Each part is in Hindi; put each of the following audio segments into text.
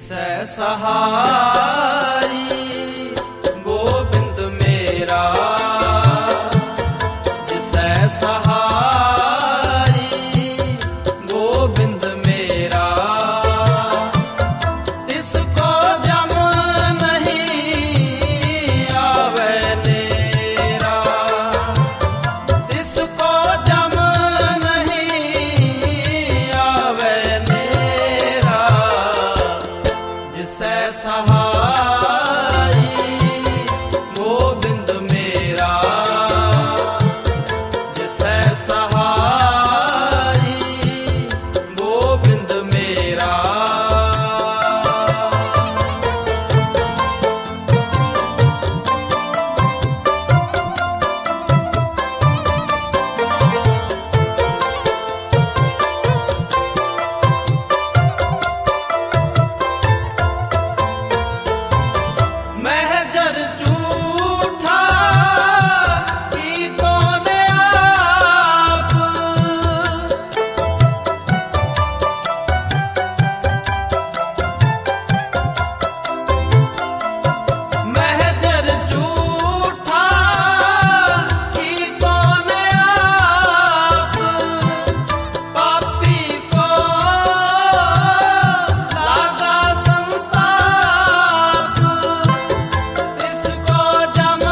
जिसै सहारी गोविंद मेरा, जिसै सहारी गोविंद मेरा, तिसको जम नहीं आवे नेरा, तिसको जम नहीं आवे नेरा, जिसै सहारी गोविंद मेरा, जिसै सहारी गोविंद मेरा। महजर झूठा की कौन आप, महजर झूठा की कौन आप, पापी को लागा संताप, इसको जम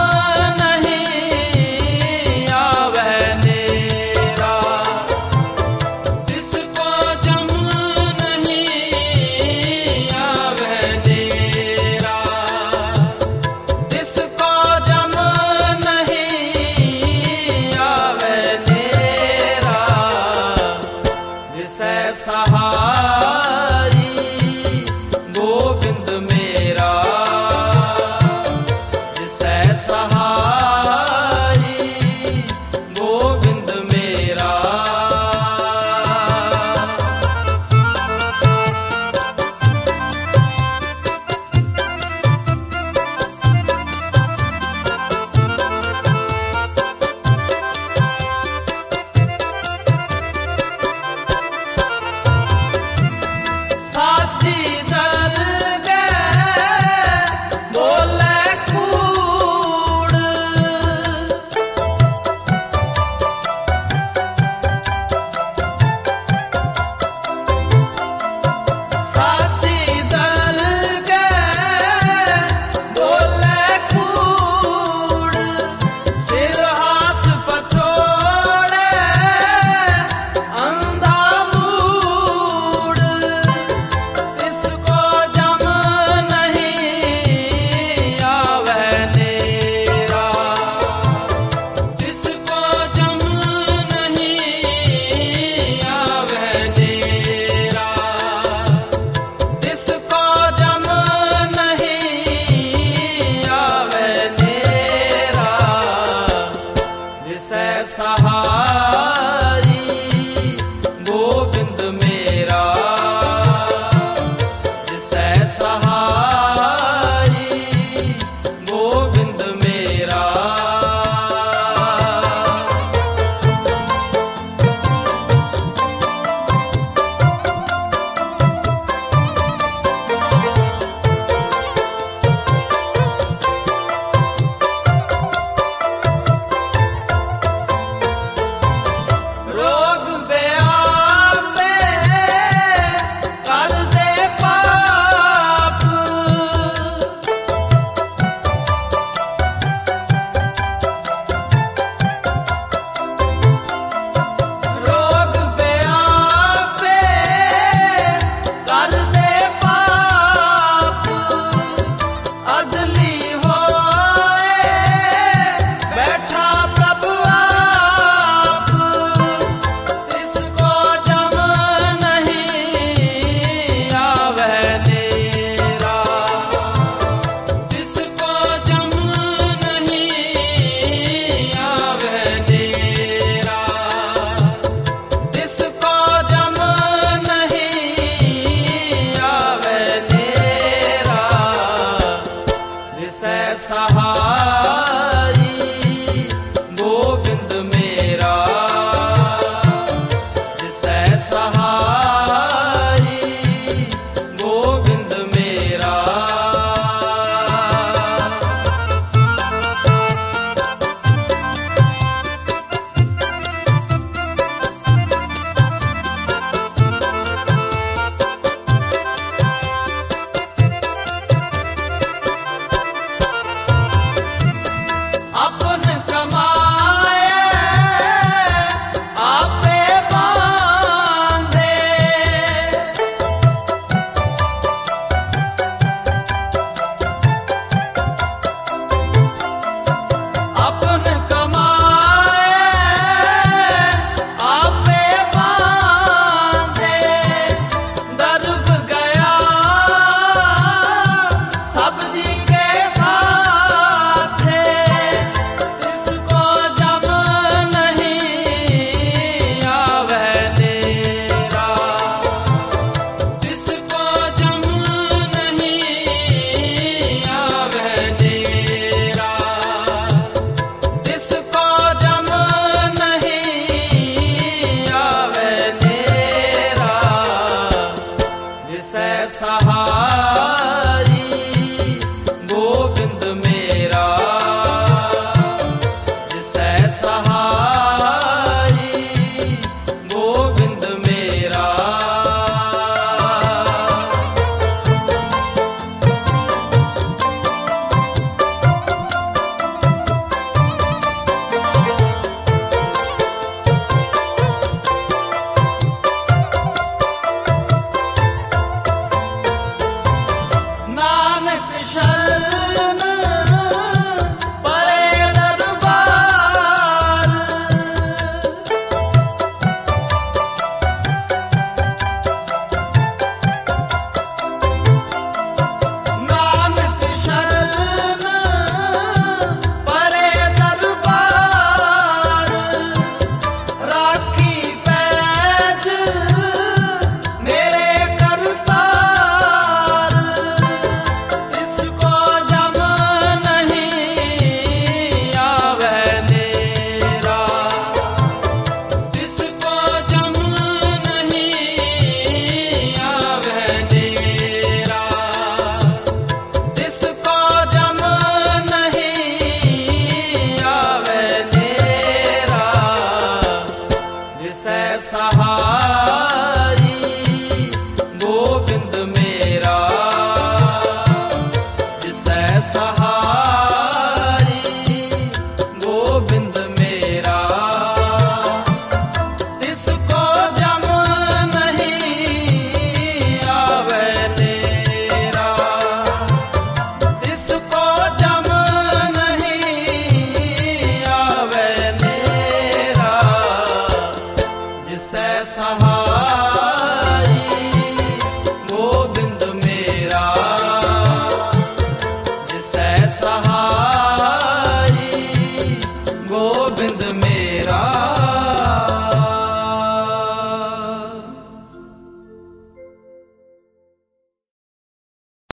नहीं आवे नेरा, इसको जम नहीं आवे नेरा, इसको जम नहीं आवे नेरा, जिसै सहारी गोविंद मेरा, जिसै सहारी गोविंद मेरा। साची दर गए बोले कूड़, साची दर गए बोले कूड़, सिर हाथ पछोड़े अंधा मूड, इसको जम नहीं आवे नेरा, इसको जम नहीं आवे नेरा, इसको जम नहीं आवे नेरा, जिसै सहारी गोविंद मेरा, जिसै सहारी गोविंद मेरा। रोग व्यापे कर दे पाप, रोग व्यापे कर दे पाप, अदली होए बैठा प्रभु आप, इसको जम नहीं आवे नेरा, इसको जम नहीं आवे नेरा, इसको जम नहीं आवे नेरा, जिसै सहारी गोविंद मेरा, जिसै सहारी गोविंद मेरा। सहारा।